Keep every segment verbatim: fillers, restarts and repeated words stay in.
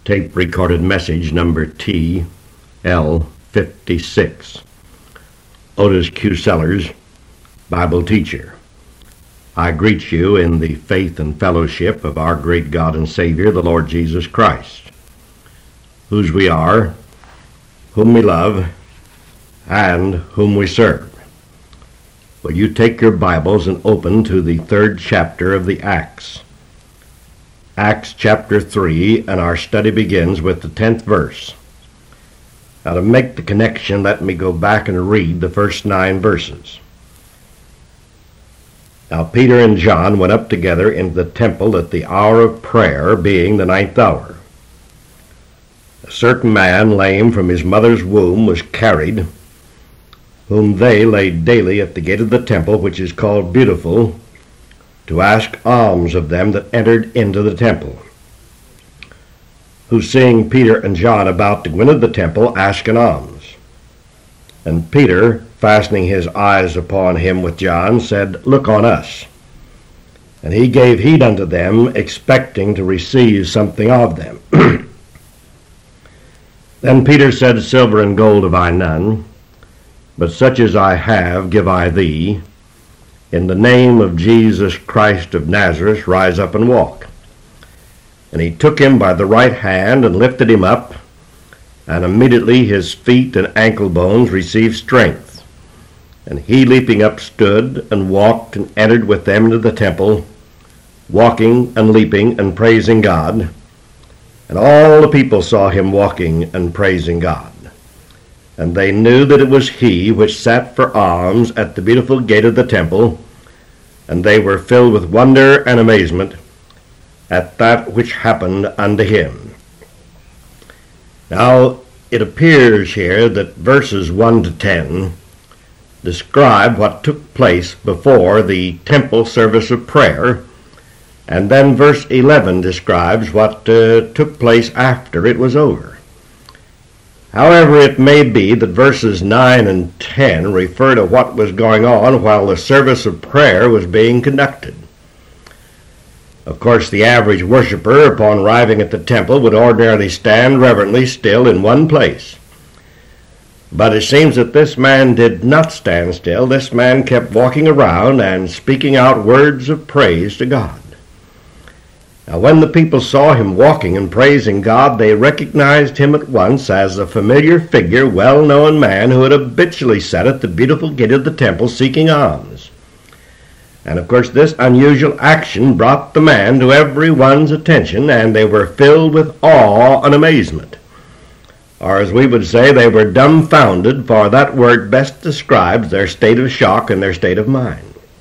tape recorded message number T L fifty-six. Otis Q. Sellers, Bible teacher. I greet you in the faith and fellowship of our great God and Savior, the Lord Jesus Christ, whose we are, whom we love, and whom we serve. Will you take your Bibles and open to the third chapter of the Acts? Acts chapter three, and our study begins with the tenth verse. Now, to make the connection, let me go back and read the first nine verses. Now Peter and John went up together into the temple at the hour of prayer, being the ninth hour. A certain man, lame from his mother's womb, was carried, whom they laid daily at the gate of the temple, which is called Beautiful, to ask alms of them that entered into the temple, who, seeing Peter and John about to go into the temple, asked an alms. And Peter, fastening his eyes upon him with John, said, Look on us. And he gave heed unto them, expecting to receive something of them. Then Peter said, Silver and gold have I none, but such as I have give I thee. In the name of Jesus Christ of Nazareth, rise up and walk. And he took him by the right hand and lifted him up, and immediately his feet and ankle bones received strength. And he, leaping up, stood and walked and entered with them into the temple, walking and leaping and praising God. And all the people saw him walking and praising God. And they knew that it was he which sat for alms at the beautiful gate of the temple, and they were filled with wonder and amazement at that which happened unto him. Now, it appears here that verses one to ten describe what took place before the temple service of prayer, and then verse eleven describes what uh, took place after it was over. However, it may be that verses nine and ten refer to what was going on while the service of prayer was being conducted. Of course, the average worshiper, upon arriving at the temple, would ordinarily stand reverently still in one place. But it seems that this man did not stand still. This man kept walking around and speaking out words of praise to God. Now, when the people saw him walking and praising God, they recognized him at once as a familiar figure, well-known man who had habitually sat at the beautiful gate of the temple seeking alms. And of course, this unusual action brought the man to everyone's attention, and they were filled with awe and amazement. Or as we would say, they were dumbfounded, for that word best describes their state of shock and their state of mind.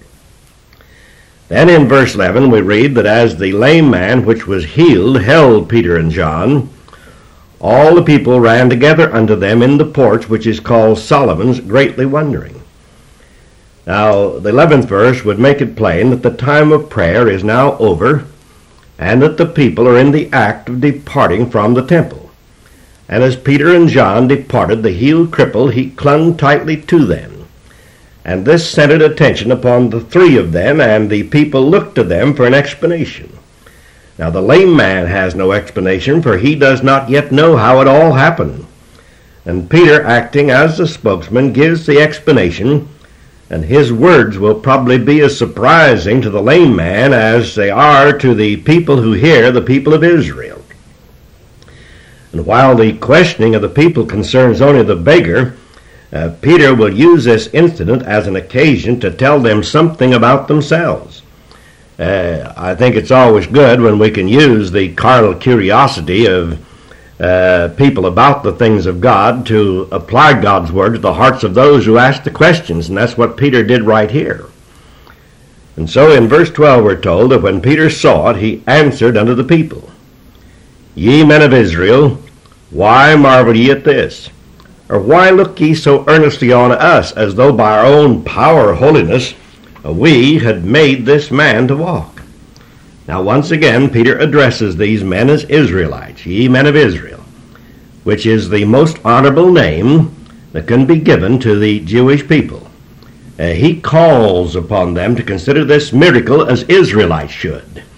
Then in verse eleven we read that as the lame man which was healed held Peter and John, all the people ran together unto them in the porch which is called Solomon's, greatly wondering. Now the eleventh verse would make it plain that the time of prayer is now over, and that the people are in the act of departing from the temple. And as Peter and John departed, the healed cripple, he clung tightly to them. And this centered attention upon the three of them, and the people looked to them for an explanation. Now the lame man has no explanation, for he does not yet know how it all happened. And Peter, acting as the spokesman, gives the explanation, and his words will probably be as surprising to the lame man as they are to the people who hear, the people of Israel. And while the questioning of the people concerns only the beggar, Uh, Peter will use this incident as an occasion to tell them something about themselves. Uh, I think it's always good when we can use the carnal curiosity of uh, people about the things of God to apply God's word to the hearts of those who ask the questions, and that's what Peter did right here. And so in verse twelve we're told that when Peter saw it, he answered unto the people, Ye men of Israel, why marvel ye at this? Or why look ye so earnestly on us, as though by our own power or holiness we had made this man to walk? Now once again Peter addresses these men as Israelites, ye men of Israel, which is the most honorable name that can be given to the Jewish people. Uh, he calls upon them to consider this miracle as Israelites should.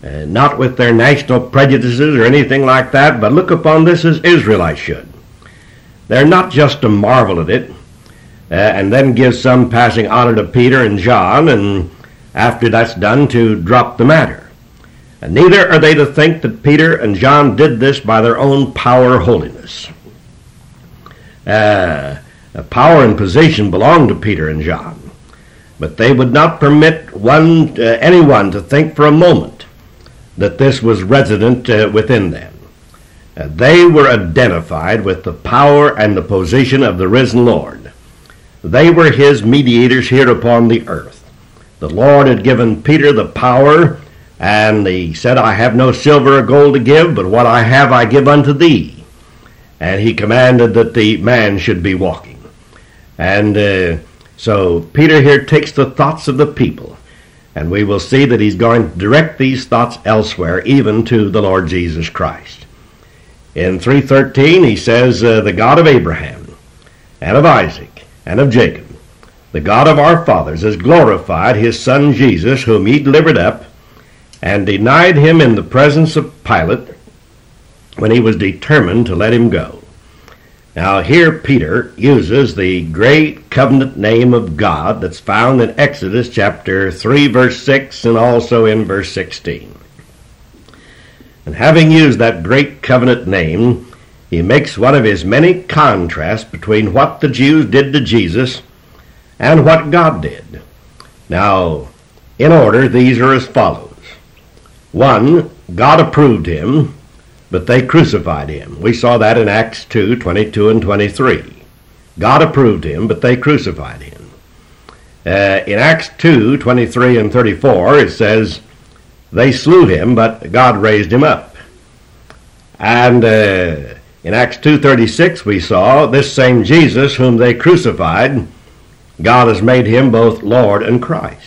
uh, not with their national prejudices or anything like that, but look upon this as Israelites should. They're not just to marvel at it uh, and then give some passing honor to Peter and John, and after that's done to drop the matter. And neither are they to think that Peter and John did this by their own power or holiness. Uh, power and position belonged to Peter and John, but they would not permit one uh, anyone to think for a moment that this was resident uh, within them. Uh, they were identified with the power and the position of the risen Lord. They were his mediators here upon the earth. The Lord had given Peter the power, and he said, I have no silver or gold to give, but what I have I give unto thee. And he commanded that the man should be walking. And uh, so Peter here takes the thoughts of the people, and we will see that he's going to direct these thoughts elsewhere, even to the Lord Jesus Christ. In three thirteen he says, uh, the God of Abraham, and of Isaac, and of Jacob, the God of our fathers, has glorified his Son Jesus, whom he delivered up, and denied him in the presence of Pilate, when he was determined to let him go. Now here Peter uses the great covenant name of God that's found in Exodus chapter three verse six and also in verse sixteen. And having used that great covenant name, he makes one of his many contrasts between what the Jews did to Jesus and what God did. Now, in order, these are as follows. One, God approved him, but they crucified him. We saw that in Acts two, twenty-two and twenty-three. God approved him, but they crucified him. Uh, in Acts two, twenty-three and thirty-four, it says, they slew him, but God raised him up. And uh, in Acts two thirty-six, we saw this same Jesus whom they crucified, God has made him both Lord and Christ.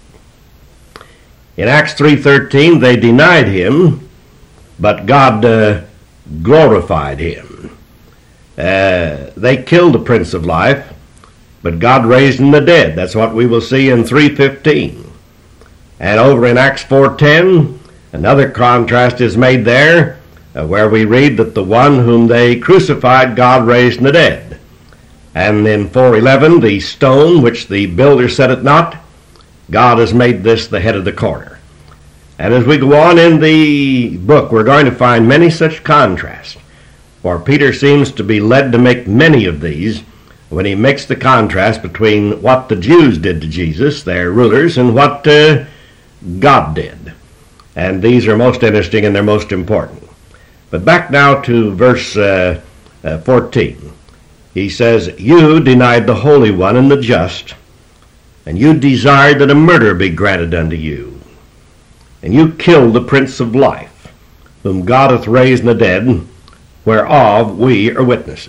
In Acts three thirteen, they denied him, but God uh, glorified him. Uh, they killed the Prince of Life, but God raised him from the dead. That's what we will see in three fifteen. And over in Acts four ten, another contrast is made there, uh, where we read that the one whom they crucified, God raised from the dead. And in four eleven, the stone which the builder set at naught, God has made this the head of the corner. And as we go on in the book, we're going to find many such contrasts. For Peter seems to be led to make many of these when he makes the contrast between what the Jews did to Jesus, their rulers, and what uh, God did. And these are most interesting and they're most important. But back now to verse uh, uh, fourteen. He says, you denied the Holy One and the just, and you desired that a murder be granted unto you. And you killed the Prince of Life, whom God hath raised from the dead, whereof we are witnesses.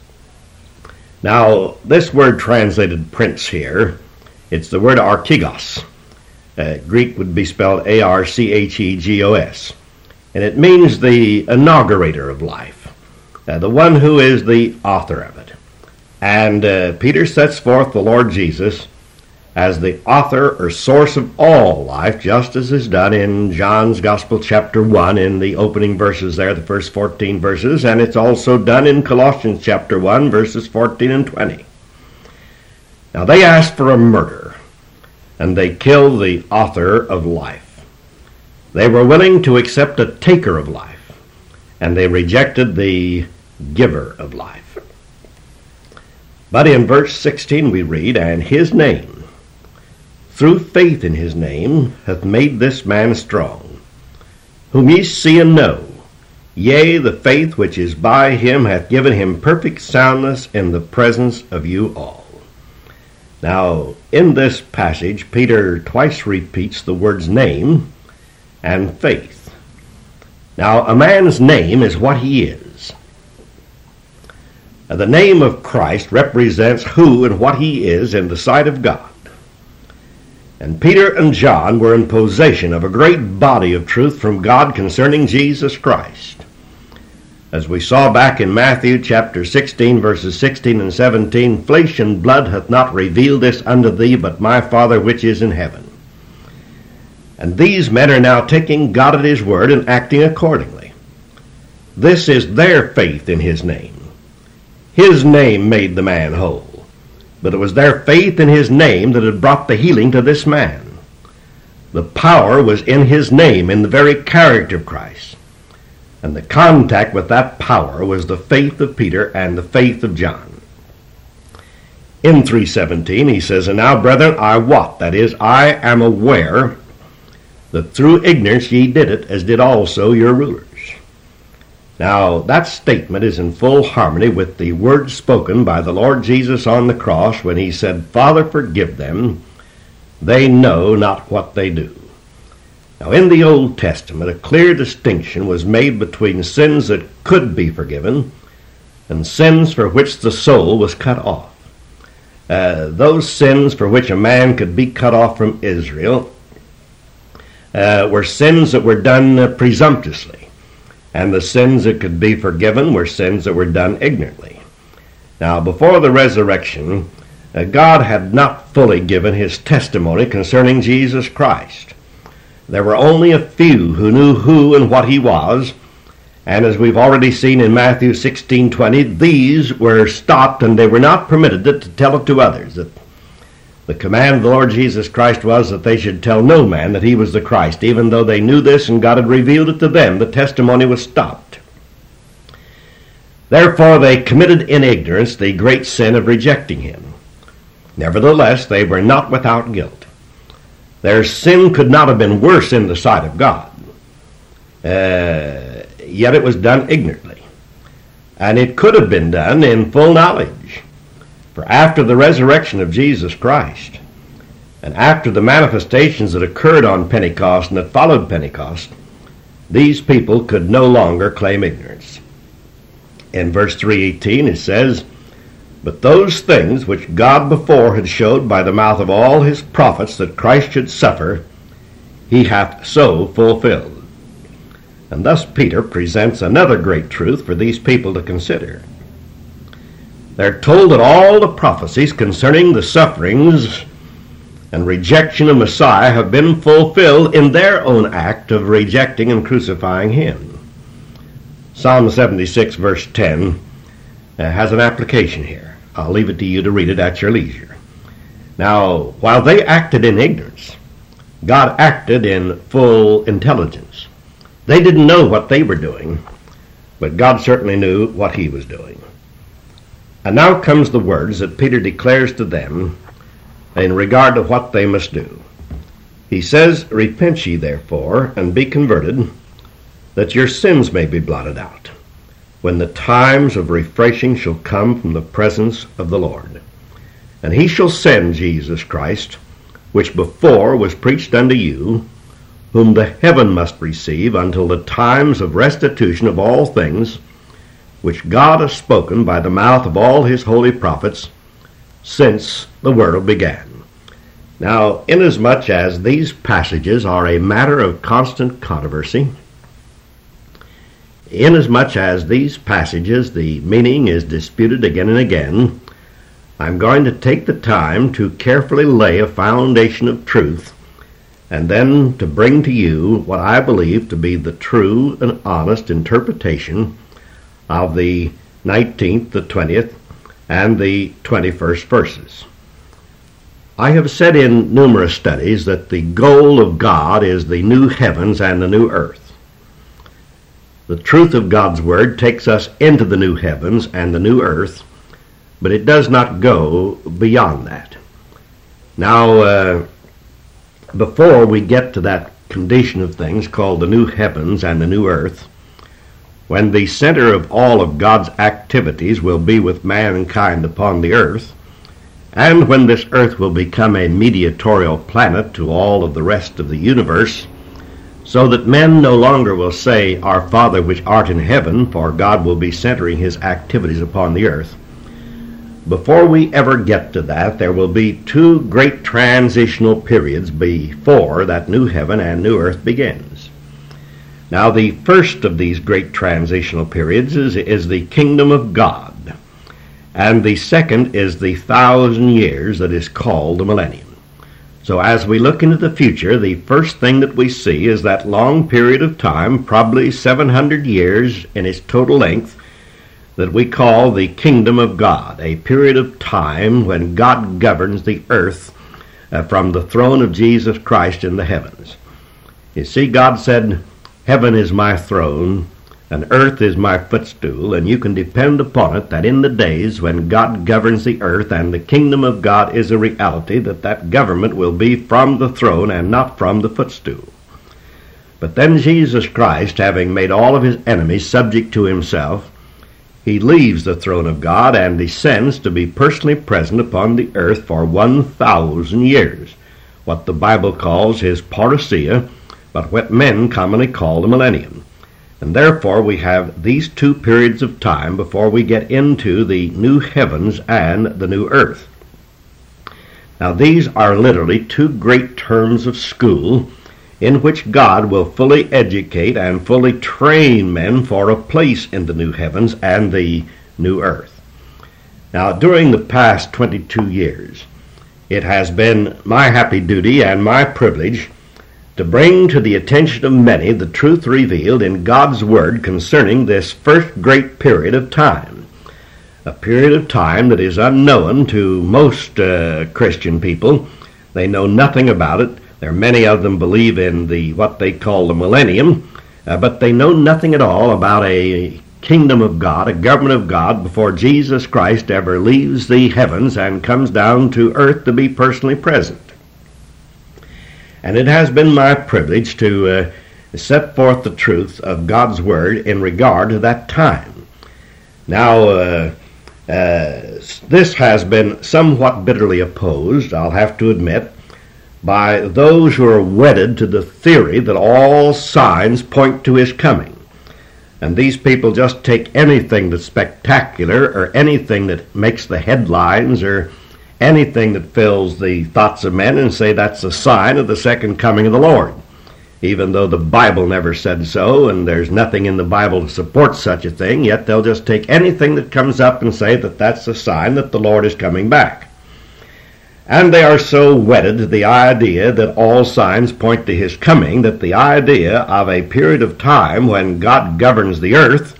Now, this word translated prince here, it's the word archegos. Uh, Greek would be spelled A R C H E G O S. And it means the inaugurator of life, uh, the one who is the author of it. And uh, Peter sets forth the Lord Jesus as the author or source of all life, just as is done in John's Gospel chapter one in the opening verses there, the first fourteen verses, and it's also done in Colossians chapter one, verses fourteen and twenty. Now they asked for a murder, and they killed the author of life. They were willing to accept a taker of life, and they rejected the giver of life. But in verse sixteen we read, and his name, through faith in his name, hath made this man strong, whom ye see and know. Yea, the faith which is by him hath given him perfect soundness in the presence of you all. Now, in this passage, Peter twice repeats the words name and faith. Now, a man's name is what he is. The name of Christ represents who and what he is in the sight of God. And Peter and John were in possession of a great body of truth from God concerning Jesus Christ. As we saw back in Matthew chapter sixteen, verses sixteen and seventeen, flesh and blood hath not revealed this unto thee, but my Father which is in heaven. And these men are now taking God at his word and acting accordingly. This is their faith in his name. His name made the man whole, but it was their faith in his name that had brought the healing to this man. The power was in his name, in the very character of Christ. And the contact with that power was the faith of Peter and the faith of John. In three seventeen he says, "And now, brethren, I wot," that is, I am aware, "that through ignorance ye did it, as did also your rulers." Now, that statement is in full harmony with the words spoken by the Lord Jesus on the cross when he said, "Father, forgive them. They know not what they do." Now, in the Old Testament, a clear distinction was made between sins that could be forgiven and sins for which the soul was cut off. Uh, those sins for which a man could be cut off from Israel uh, were sins that were done uh, presumptuously. And the sins that could be forgiven were sins that were done ignorantly. Now, before the resurrection, uh, God had not fully given his testimony concerning Jesus Christ. There were only a few who knew who and what he was, and as we've already seen in Matthew sixteen twenty, these were stopped and they were not permitted to, to tell it to others. That the command of the Lord Jesus Christ was that they should tell no man that he was the Christ. Even though they knew this and God had revealed it to them, the testimony was stopped. Therefore they committed in ignorance the great sin of rejecting him. Nevertheless, they were not without guilt. Their sin could not have been worse in the sight of God. Uh, yet it was done ignorantly. And it could have been done in full knowledge. For after the resurrection of Jesus Christ, and after the manifestations that occurred on Pentecost and that followed Pentecost, these people could no longer claim ignorance. In verse three eighteen it says, "But those things which God before had showed by the mouth of all his prophets that Christ should suffer, he hath so fulfilled." And thus Peter presents another great truth for these people to consider. They're told that all the prophecies concerning the sufferings and rejection of Messiah have been fulfilled in their own act of rejecting and crucifying him. Psalm seventy-six verse ten uh, has an application here. I'll leave it to you to read it at your leisure. Now, while they acted in ignorance, God acted in full intelligence. They didn't know what they were doing, but God certainly knew what he was doing. And now comes the words that Peter declares to them in regard to what they must do. He says, "Repent ye therefore, and be converted, that your sins may be blotted out, when the times of refreshing shall come from the presence of the Lord. And he shall send Jesus Christ, which before was preached unto you, whom the heaven must receive until the times of restitution of all things, which God has spoken by the mouth of all his holy prophets since the world began." Now, inasmuch as these passages are a matter of constant controversy, inasmuch as these passages, the meaning is disputed again and again, I'm going to take the time to carefully lay a foundation of truth, and then to bring to you what I believe to be the true and honest interpretation of the nineteenth, the twentieth, and the twenty-first verses. I have said in numerous studies that the goal of God is the new heavens and the new earth. The truth of God's word takes us into the new heavens and the new earth, but it does not go beyond that. Now, uh, before we get to that condition of things called the new heavens and the new earth, when the center of all of God's activities will be with mankind upon the earth, and when this earth will become a mediatorial planet to all of the rest of the universe, so that men no longer will say, "Our Father which art in heaven," for God will be centering his activities upon the earth. Before we ever get to that, there will be two great transitional periods before that new heaven and new earth begins. Now, the first of these great transitional periods is, is the kingdom of God, and the second is the thousand years that is called the millennium. So as we look into the future, the first thing that we see is that long period of time, probably seven hundred years in its total length, that we call the kingdom of God, a period of time when God governs the earth uh, from the throne of Jesus Christ in the heavens. You see, God said, "Heaven is my throne, and earth is my footstool," and you can depend upon it that in the days when God governs the earth and the kingdom of God is a reality, that that government will be from the throne and not from the footstool. But then Jesus Christ, having made all of his enemies subject to himself, he leaves the throne of God and descends to be personally present upon the earth for one thousand years, what the Bible calls his parousia, but what men commonly call the millennium. And therefore we have these two periods of time before we get into the new heavens and the new earth. Now these are literally two great terms of school in which God will fully educate and fully train men for a place in the new heavens and the new earth. Now during the past twenty-two years, it has been my happy duty and my privilege to bring to the attention of many the truth revealed in God's Word concerning this first great period of time, a period of time that is unknown to most uh, Christian people. They know nothing about it. There are many of them believe in the what they call the millennium, uh, but they know nothing at all about a kingdom of God, a government of God, before Jesus Christ ever leaves the heavens and comes down to earth to be personally present. And it has been my privilege to uh, set forth the truth of God's Word in regard to that time. Now, uh, uh, this has been somewhat bitterly opposed, I'll have to admit, by those who are wedded to the theory that all signs point to his coming. And these people just take anything that's spectacular or anything that makes the headlines or anything that fills the thoughts of men and say that's a sign of the second coming of the Lord, even though the Bible never said so and there's nothing in the Bible to support such a thing. Yet they'll just take anything that comes up and say that that's a sign that the Lord is coming back. And they are so wedded to the idea that all signs point to his coming that the idea of a period of time when God governs the earth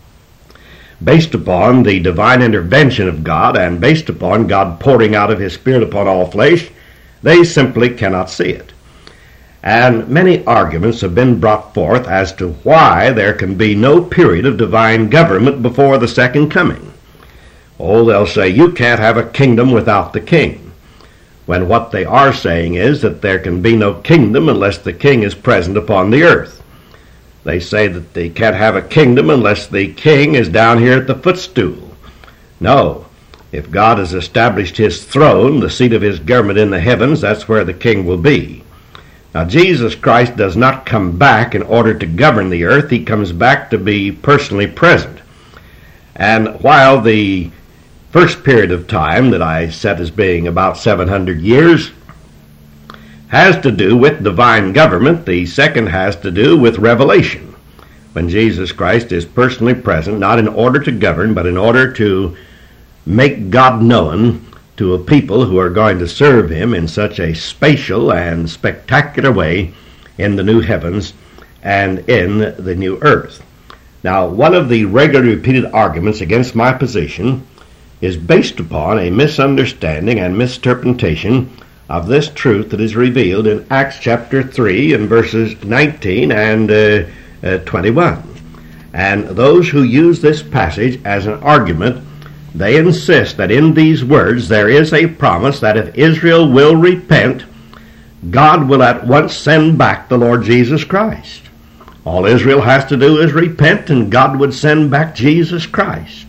based upon the divine intervention of God and based upon God pouring out of his Spirit upon all flesh, they simply cannot see it. And many arguments have been brought forth as to why there can be no period of divine government before the second coming. Oh, they'll say, you can't have a kingdom without the king. When what they are saying is that there can be no kingdom unless the king is present upon the earth. They say that they can't have a kingdom unless the king is down here at the footstool. No. If God has established his throne, the seat of his government in the heavens, that's where the king will be. Now, Jesus Christ does not come back in order to govern the earth. He comes back to be personally present. And while the first period of time that I set as being about seven hundred years has to do with divine government, the second has to do with revelation, when Jesus Christ is personally present, not in order to govern, but in order to make God known to a people who are going to serve him in such a spatial and spectacular way in the new heavens and in the new earth. Now, one of the regularly repeated arguments against my position is based upon a misunderstanding and misinterpretation of this truth that is revealed in Acts chapter three and verses nineteen and uh, uh, twenty-one. And those who use this passage as an argument, they insist that in these words there is a promise that if Israel will repent, God will at once send back the Lord Jesus Christ. All Israel has to do is repent and God would send back Jesus Christ.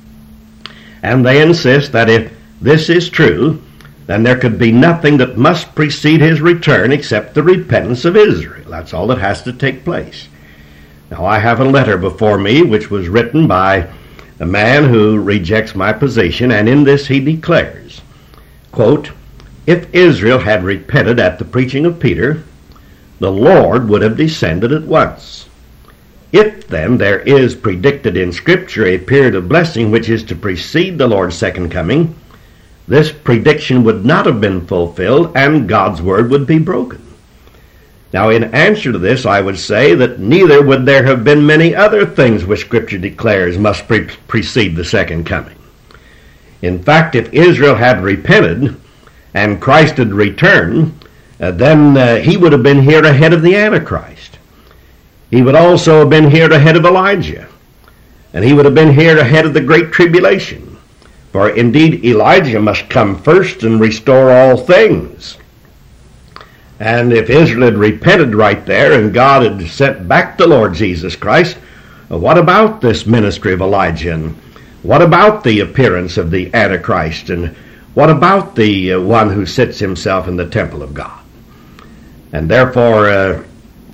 And they insist that if this is true, then there could be nothing that must precede his return except the repentance of Israel. That's all that has to take place. Now, I have a letter before me which was written by a man who rejects my position, and in this he declares, quote, if Israel had repented at the preaching of Peter, the Lord would have descended at once. If then there is predicted in Scripture a period of blessing which is to precede the Lord's second coming, this prediction would not have been fulfilled and God's word would be broken. Now, in answer to this, I would say that neither would there have been many other things which Scripture declares must pre- precede the second coming. In fact, if Israel had repented and Christ had returned, uh, then uh, he would have been here ahead of the Antichrist. He would also have been here ahead of Elijah. And he would have been here ahead of the Great Tribulation. For indeed Elijah must come first and restore all things. And if Israel had repented right there and God had sent back the Lord Jesus Christ, what about this ministry of Elijah? And what about the appearance of the Antichrist? And what about the uh, one who sits himself in the temple of God? And therefore, uh,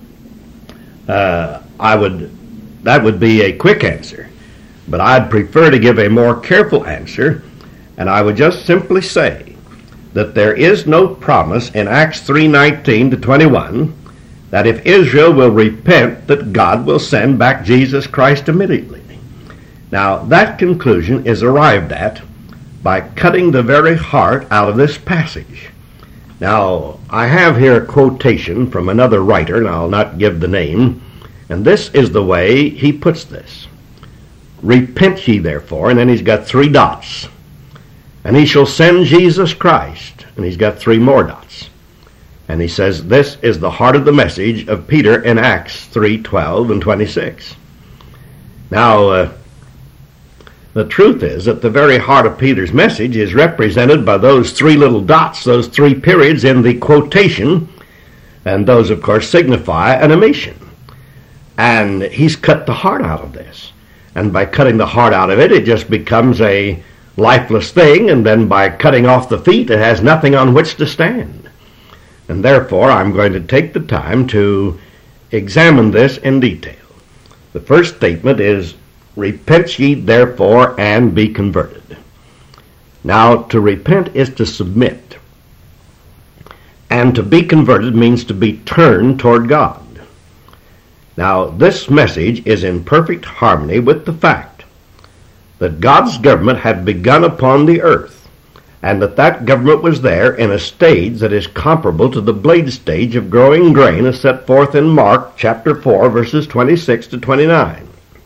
uh, I would, that would be a quick answer. But I'd prefer to give a more careful answer, and I would just simply say that there is no promise in Acts three nineteen to twenty-one that if Israel will repent, that God will send back Jesus Christ immediately. Now, that conclusion is arrived at by cutting the very heart out of this passage. Now, I have here a quotation from another writer, and I'll not give the name, and this is the way he puts this. Repent ye therefore, and then he's got three dots. And he shall send Jesus Christ, and he's got three more dots. And he says this is the heart of the message of Peter in Acts three twelve and twenty-six. Now, uh, the truth is that the very heart of Peter's message is represented by those three little dots, those three periods in the quotation, and those, of course, signify an omission. And he's cut the heart out of this. And by cutting the heart out of it, it just becomes a lifeless thing, and then by cutting off the feet, it has nothing on which to stand. And therefore, I'm going to take the time to examine this in detail. The first statement is, repent ye therefore and be converted. Now, to repent is to submit. And to be converted means to be turned toward God. Now, this message is in perfect harmony with the fact that God's government had begun upon the earth, and that that government was there in a stage that is comparable to the blade stage of growing grain as set forth in Mark chapter four, verses twenty-six to twenty-nine.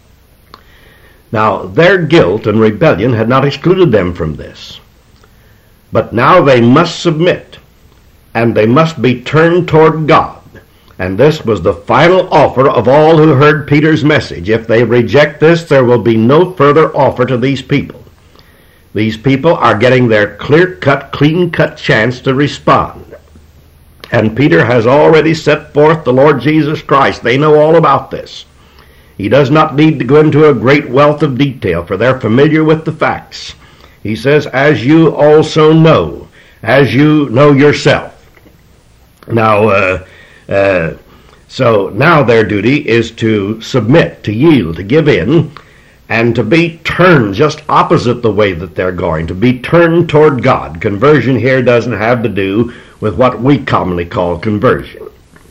Now, their guilt and rebellion had not excluded them from this. But now they must submit, and they must be turned toward God. And this was the final offer of all who heard Peter's message. If they reject this, there will be no further offer to these people. These people are getting their clear-cut, clean-cut chance to respond. And Peter has already set forth the Lord Jesus Christ. They know all about this. He does not need to go into a great wealth of detail, for they're familiar with the facts. He says, as you also know, as you know yourself. Now, uh, Uh, so now their duty is to submit, to yield, to give in, and to be turned just opposite the way that they're going, to be turned toward God. Conversion here doesn't have to do with what we commonly call conversion.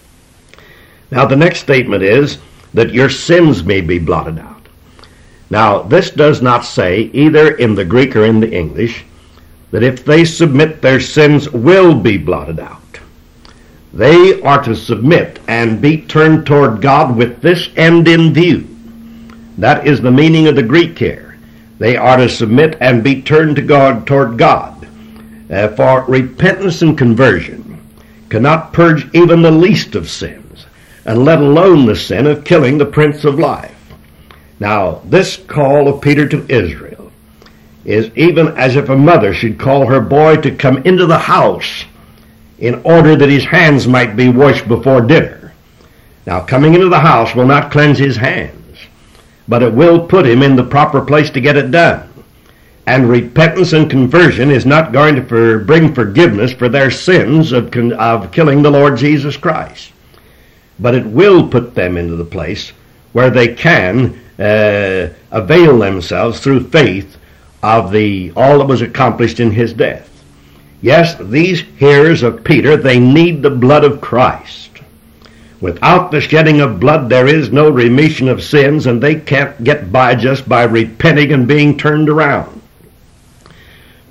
Now the next statement is that your sins may be blotted out. Now this does not say, either in the Greek or in the English, that if they submit, their sins will be blotted out. They are to submit and be turned toward God with this end in view. That is the meaning of the Greek here. They are to submit and be turned to God toward God. Uh, for repentance and conversion cannot purge even the least of sins, and let alone the sin of killing the Prince of Life. Now, this call of Peter to Israel is even as if a mother should call her boy to come into the house in order that his hands might be washed before dinner. Now, coming into the house will not cleanse his hands, but it will put him in the proper place to get it done. And repentance and conversion is not going to for, bring forgiveness for their sins of, of killing the Lord Jesus Christ, but it will put them into the place where they can uh, avail themselves through faith of the all that was accomplished in his death. Yes, these hearers of Peter, they need the blood of Christ. Without the shedding of blood, there is no remission of sins, and they can't get by just by repenting and being turned around.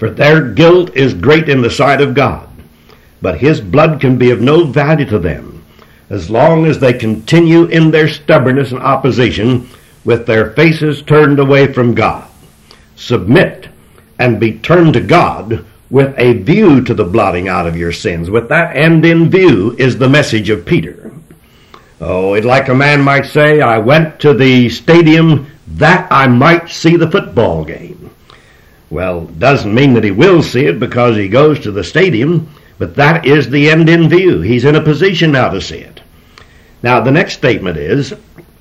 for their guilt is great in the sight of God. But his blood can be of no value to them as long as they continue in their stubbornness and opposition with their faces turned away from God. Submit and be turned to God with a view to the blotting out of your sins. With that end in view is the message of Peter. Oh, it's like a man might say, I went to the stadium that I might see the football game. Well, doesn't mean that he will see it because he goes to the stadium, but that is the end in view. He's in a position now to see it. Now, the next statement is,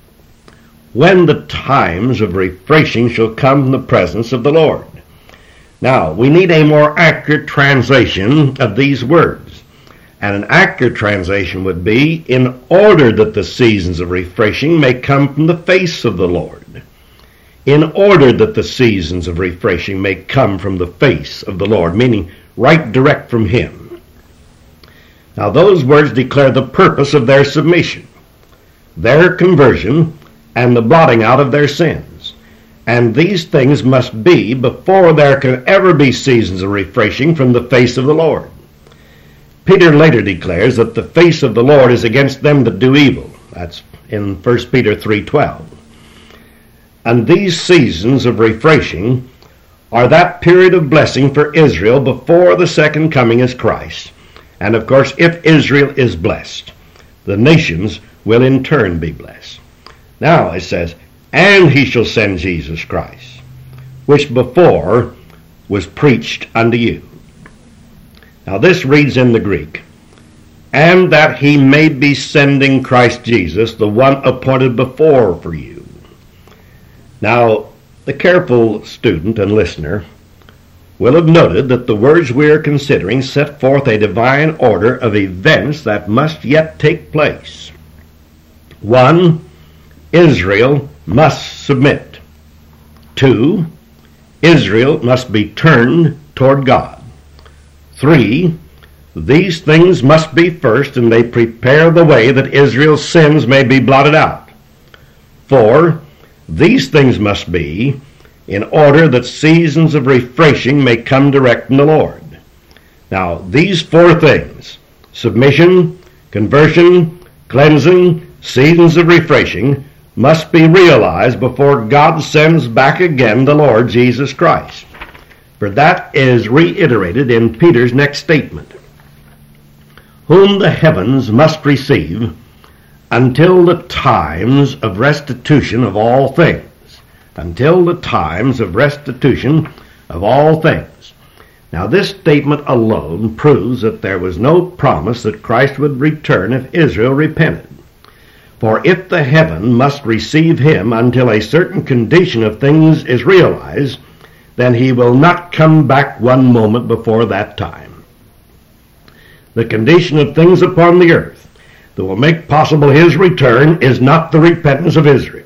when the times of refreshing shall come from the presence of the Lord. Now, we need a more accurate translation of these words. And an accurate translation would be, in order that the seasons of refreshing may come from the face of the Lord. In order that the seasons of refreshing may come from the face of the Lord, meaning right direct from him. Now, those words declare the purpose of their submission, their conversion, and the blotting out of their sins. And these things must be before there can ever be seasons of refreshing from the face of the Lord. Peter later declares that the face of the Lord is against them that do evil. That's in First Peter three twelve. And these seasons of refreshing are that period of blessing for Israel before the second coming is Christ. And of course, if Israel is blessed, the nations will in turn be blessed. Now it says, and he shall send Jesus Christ, which before was preached unto you. Now this reads in the Greek, and that he may be sending Christ Jesus, the one appointed before for you. Now, the careful student and listener will have noted that the words we are considering set forth a divine order of events that must yet take place. One, Israel must submit. Two, Israel must be turned toward God. Three, these things must be first, and they prepare the way that Israel's sins may be blotted out. Four, these things must be in order that seasons of refreshing may come direct from the Lord. Now, these four things, submission, conversion, cleansing, seasons of refreshing, must be realized before God sends back again the Lord Jesus Christ. For that is reiterated in Peter's next statement. Whom the heavens must receive until the times of restitution of all things. Until the times of restitution of all things. Now this statement alone proves that there was no promise that Christ would return if Israel repented. For if the heaven must receive him until a certain condition of things is realized, then he will not come back one moment before that time. The condition of things upon the earth that will make possible his return is not the repentance of Israel.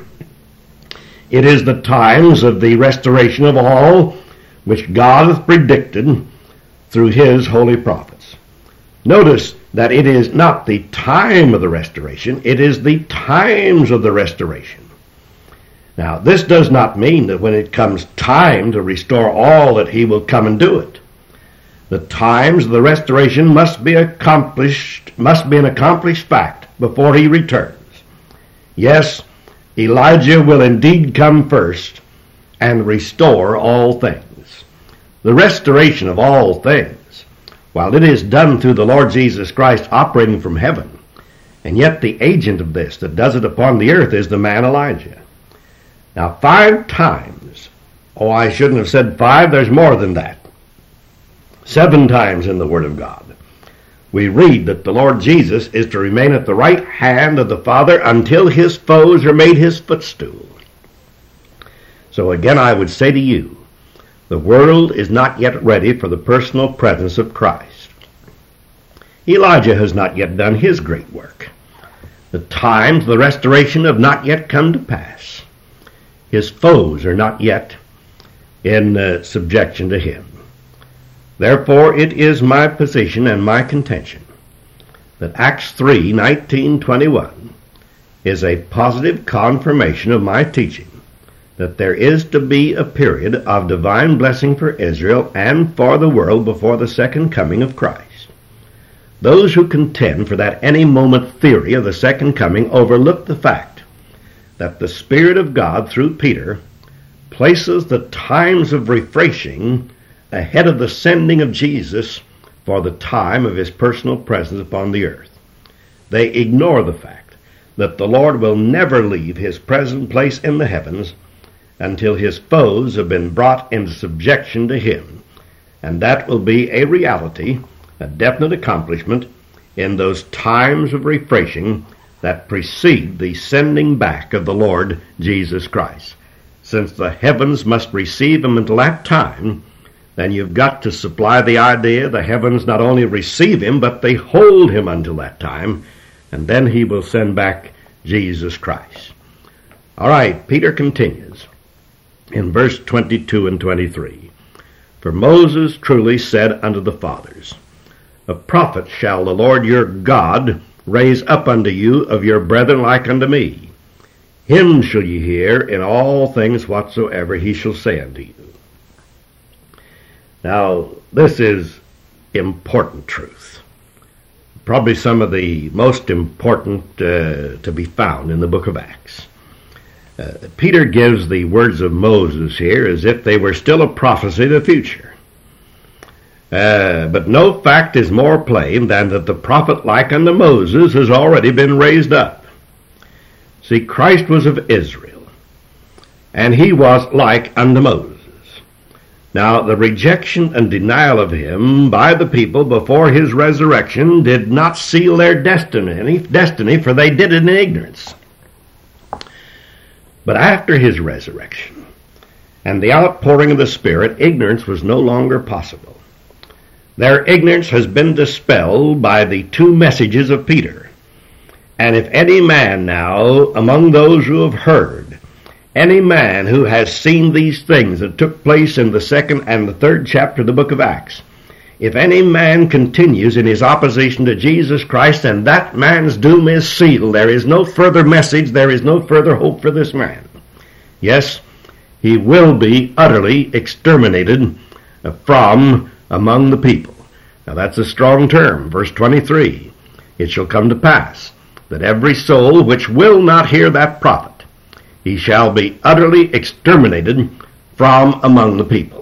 It is the times of the restoration of all which God hath predicted through his holy prophets. Notice that it is not the time of the restoration, it is the times of the restoration. Now, this does not mean that when it comes time to restore all that he will come and do it. The times of the restoration must be accomplished, must be an accomplished fact before he returns. Yes, Elijah will indeed come first and restore all things. The restoration of all things, while it is done through the Lord Jesus Christ operating from heaven, and yet the agent of this that does it upon the earth is the man Elijah. Now, five times, oh, I shouldn't have said five, there's more than that. Seven times in the Word of God, we read that the Lord Jesus is to remain at the right hand of the Father until his foes are made his footstool. So again, I would say to you, the world is not yet ready for the personal presence of Christ. Elijah has not yet done his great work. The times of the restoration have not yet come to pass. His foes are not yet in uh, subjection to him. Therefore, it is my position and my contention that Acts three nineteen twenty-one is a positive confirmation of my teaching that there is to be a period of divine blessing for Israel and for the world before the second coming of Christ. Those who contend for that any moment theory of the second coming overlook the fact that the Spirit of God, through Peter, places the times of refreshing ahead of the sending of Jesus for the time of his personal presence upon the earth. They ignore the fact that the Lord will never leave his present place in the heavens until his foes have been brought into subjection to him, and that will be a reality, a definite accomplishment in those times of refreshing that precede the sending back of the Lord Jesus Christ. Since the heavens must receive him until that time, then you've got to supply the idea the heavens not only receive him, but they hold him until that time, and then he will send back Jesus Christ. All right, Peter continues in verse twenty-two and twenty-three. For Moses truly said unto the fathers, A prophet shall the Lord your God raise up unto you of your brethren like unto me. Him shall ye hear in all things whatsoever he shall say unto you. Now, this is important truth. Probably some of the most important uh, to be found in the book of Acts. Uh, Peter gives the words of Moses here as if they were still a prophecy of the future. Uh, but no fact is more plain than that the prophet like unto Moses has already been raised up. See, Christ was of Israel, and he was like unto Moses. Now, the rejection and denial of him by the people before his resurrection did not seal their destiny, destiny, for they did it in ignorance. But after his resurrection and the outpouring of the Spirit, ignorance was no longer possible. Their ignorance has been dispelled by the two messages of Peter. And if any man now among those who have heard, any man who has seen these things that took place in the second and the third chapter of the book of Acts, if any man continues in his opposition to Jesus Christ, and that man's doom is sealed, there is no further message, there is no further hope for this man. Yes, he will be utterly exterminated from among the people. Now that's a strong term. Verse twenty-three, It shall come to pass that every soul which will not hear that prophet, he shall be utterly exterminated from among the people.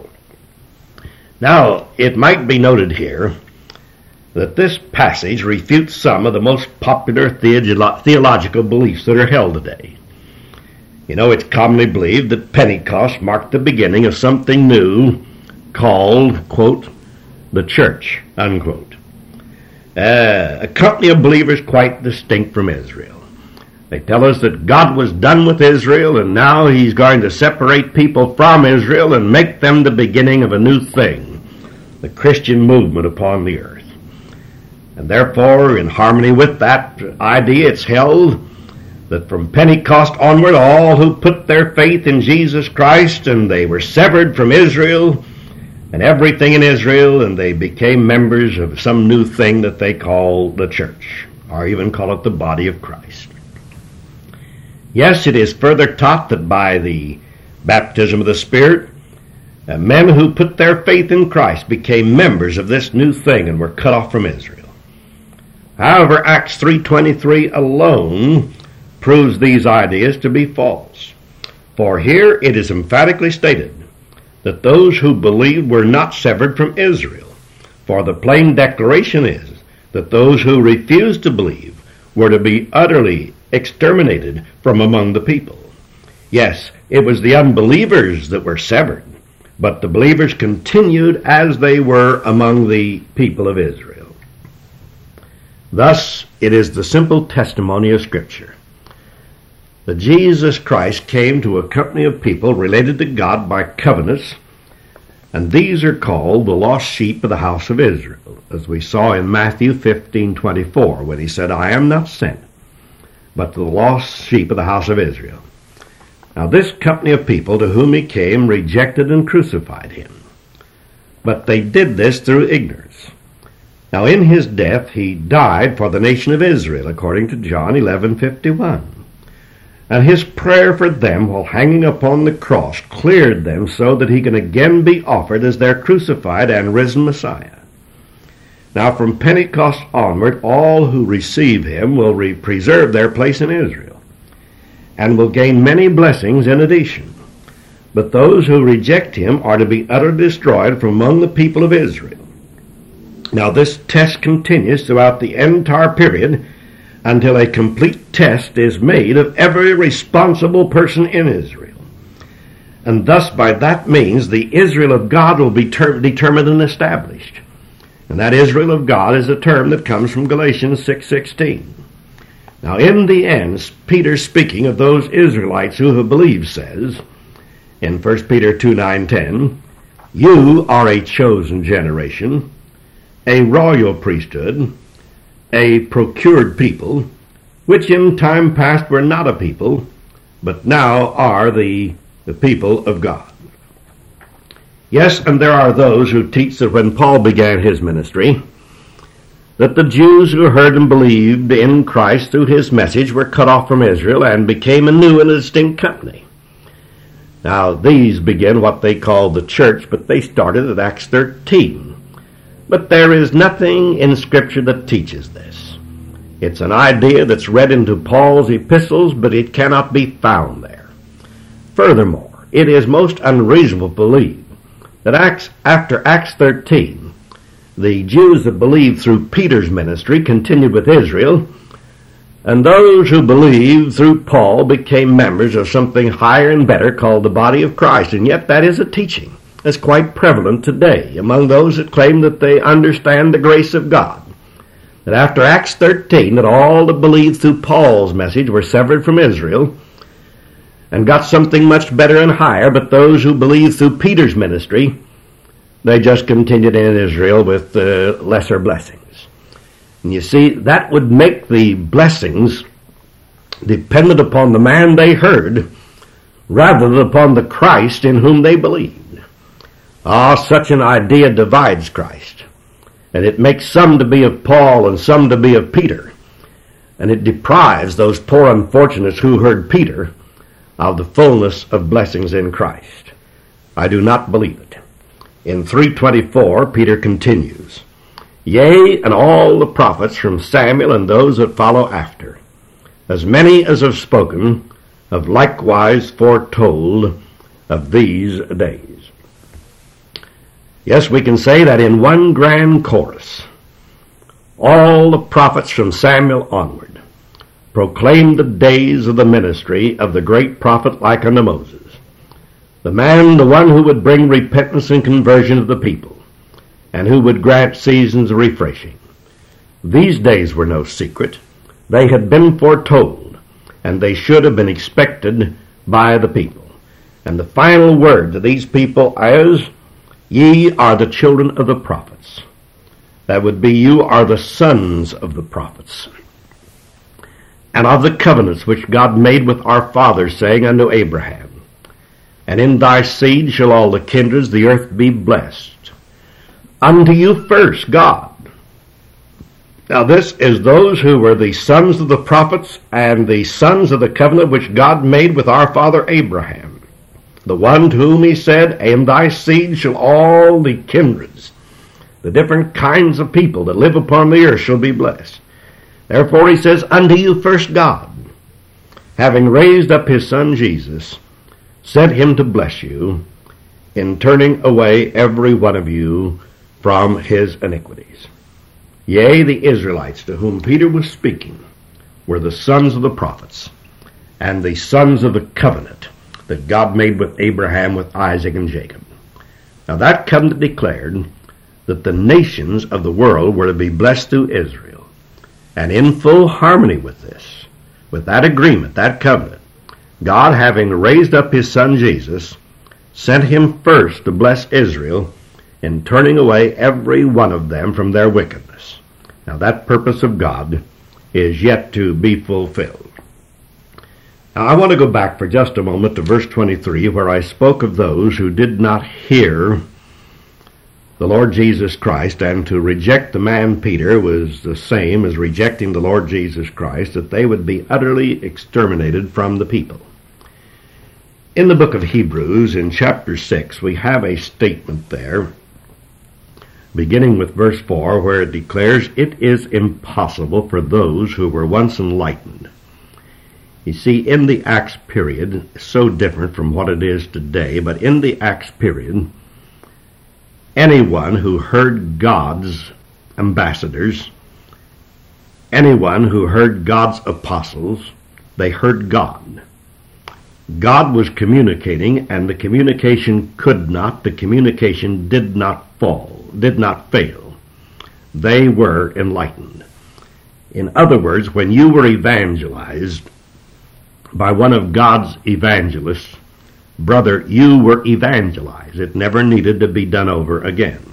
Now, it might be noted here that this passage refutes some of the most popular theolo- theological beliefs that are held today. You know, it's commonly believed that Pentecost marked the beginning of something new called, quote, the church, unquote. Uh, a company of believers quite distinct from Israel. They tell us that God was done with Israel, and now he's going to separate people from Israel and make them the beginning of a new thing, the Christian movement upon the earth. And therefore, in harmony with that idea, it's held that from Pentecost onward, all who put their faith in Jesus Christ, and they were severed from Israel and everything in Israel, and they became members of some new thing that they call the church, or even call it the body of Christ. Yes, it is further taught that by the baptism of the Spirit, uh, men who put their faith in Christ became members of this new thing and were cut off from Israel. However, Acts three twenty-three alone proves these ideas to be false. For here it is emphatically stated that those who believed were not severed from Israel. For the plain declaration is that those who refused to believe were to be utterly exterminated from among the people. Yes, it was the unbelievers that were severed, but the believers continued as they were among the people of Israel. Thus, it is the simple testimony of Scripture that Jesus Christ came to a company of people related to God by covenants, and these are called the lost sheep of the house of Israel, as we saw in Matthew fifteen twenty-four, when he said, I am not sent, but to the lost sheep of the house of Israel. Now this company of people to whom he came rejected and crucified him, but they did this through ignorance. Now in his death he died for the nation of Israel, according to John eleven fifty-one. And his prayer for them while hanging upon the cross cleared them so that he can again be offered as their crucified and risen Messiah. Now from Pentecost onward, all who receive him will re- preserve their place in Israel and will gain many blessings in addition. But those who reject him are to be utterly destroyed from among the people of Israel. Now this test continues throughout the entire period until a complete test is made of every responsible person in Israel. And thus by that means the Israel of God will be ter- determined and established. And that Israel of God is a term that comes from Galatians six sixteen. Now in the end, Peter, speaking of those Israelites who have believed, says in First Peter two nine ten, "You are a chosen generation, a royal priesthood, a procured people, which in time past were not a people, but now are the, the people of God." Yes, and there are those who teach that when Paul began his ministry, that the Jews who heard and believed in Christ through his message were cut off from Israel and became a new and a distinct company. Now, these begin what they call the church, but they started at Acts thirteen. But there is nothing in Scripture that teaches this. It's an idea that's read into Paul's epistles, but it cannot be found there. Furthermore, it is most unreasonable to believe that Acts, after Acts thirteen, the Jews that believed through Peter's ministry continued with Israel, and those who believed through Paul became members of something higher and better called the body of Christ. And yet that is a teaching that's quite prevalent today among those that claim that they understand the grace of God. That after Acts thirteen, that all that believed through Paul's message were severed from Israel and got something much better and higher, but those who believed through Peter's ministry, they just continued in Israel with uh, lesser blessings. And you see, that would make the blessings dependent upon the man they heard rather than upon the Christ in whom they believed. Ah, such an idea divides Christ, and it makes some to be of Paul and some to be of Peter, and it deprives those poor unfortunates who heard Peter of the fullness of blessings in Christ. I do not believe it. In three twenty-four, Peter continues, "Yea, and all the prophets from Samuel and those that follow after, as many as have spoken, have likewise foretold of these days." Yes, we can say that in one grand chorus, all the prophets from Samuel onward proclaimed the days of the ministry of the great prophet like unto Moses, the man, the one who would bring repentance and conversion of the people, and who would grant seasons of refreshing. These days were no secret. They had been foretold, and they should have been expected by the people. And the final word to these people is, "Ye are the children of the prophets." That would be, you are the sons of the prophets, and of the covenants which God made with our fathers, saying unto Abraham, "And in thy seed shall all the kindreds of the earth be blessed." Unto you first, God. Now this is those who were the sons of the prophets and the sons of the covenant which God made with our father Abraham, the one to whom he said, "In thy seed shall all the kindreds," the different kinds of people that live upon the earth, "shall be blessed." Therefore he says, "Unto you first God, having raised up his son Jesus, sent him to bless you, in turning away every one of you from his iniquities." Yea, the Israelites to whom Peter was speaking were the sons of the prophets and the sons of the covenant that God made with Abraham, with Isaac, and Jacob. Now that covenant declared that the nations of the world were to be blessed through Israel. And in full harmony with this, with that agreement, that covenant, God, having raised up his son Jesus, sent him first to bless Israel in turning away every one of them from their wickedness. Now that purpose of God is yet to be fulfilled. Now I want to go back for just a moment to verse twenty-three, where I spoke of those who did not hear the Lord Jesus Christ, and to reject the man Peter was the same as rejecting the Lord Jesus Christ, that they would be utterly exterminated from the people. In the book of Hebrews, in chapter six, we have a statement there, beginning with verse four, where it declares, "It is impossible for those who were once enlightened." You see, in the Acts period, so different from what it is today, but in the Acts period, anyone who heard God's ambassadors, anyone who heard God's apostles, they heard God. God was communicating, and the communication could not, the communication did not fall, did not fail. They were enlightened. In other words, when you were evangelized by one of God's evangelists, brother, you were evangelized. It never needed to be done over again.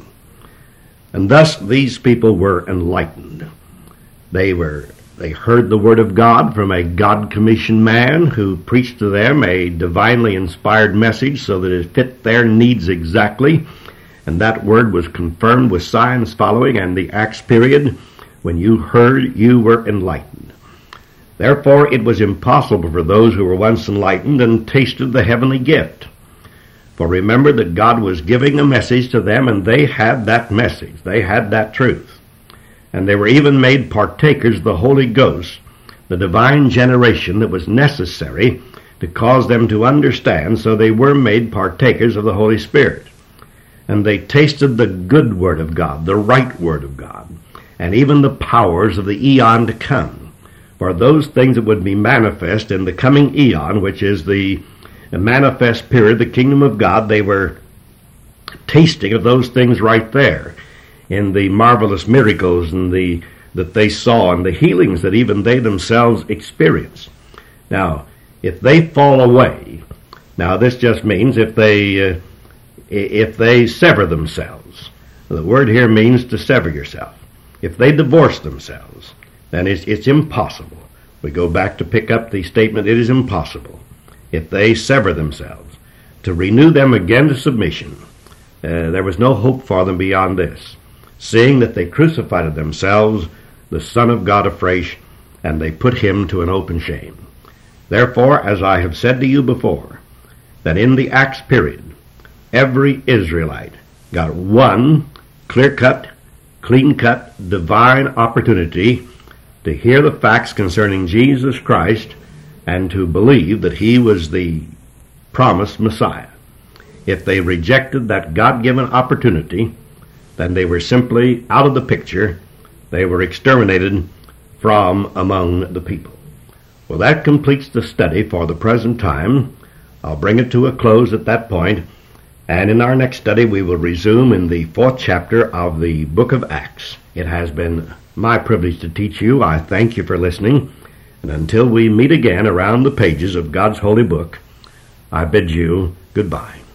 And thus these people were enlightened. They were they heard the word of God from a God-commissioned man who preached to them a divinely inspired message so that it fit their needs exactly. And that word was confirmed with signs following, and the Acts period, when you heard, you were enlightened. Therefore, it was impossible for those who were once enlightened and tasted the heavenly gift. For remember that God was giving a message to them, and they had that message. They had that truth. And they were even made partakers of the Holy Ghost, the divine generation that was necessary to cause them to understand, so they were made partakers of the Holy Spirit. And they tasted the good word of God, the right word of God, and even the powers of the eon to come. For those things that would be manifest in the coming eon, which is the manifest period, the kingdom of God, they were tasting of those things right there in the marvelous miracles and the that they saw and the healings that even they themselves experienced. Now, if they fall away, now this just means if they uh, if they sever themselves. The word here means to sever yourself. If they divorce themselves, then it's, it's impossible. We go back to pick up the statement, it is impossible. If they sever themselves, to renew them again to submission, uh, there was no hope for them beyond this, seeing that they crucified themselves, the Son of God afresh, and they put him to an open shame. Therefore, as I have said to you before, that in the Acts period, every Israelite got one clear-cut, clean-cut, divine opportunity to hear the facts concerning Jesus Christ and to believe that he was the promised Messiah. If they rejected that God-given opportunity, then they were simply out of the picture. They were exterminated from among the people. Well, that completes the study for the present time. I'll bring it to a close at that point, and in our next study we will resume in the fourth chapter of the book of Acts. It has been my privilege to teach you. I thank you for listening, and until we meet again around the pages of God's holy book, I bid you goodbye.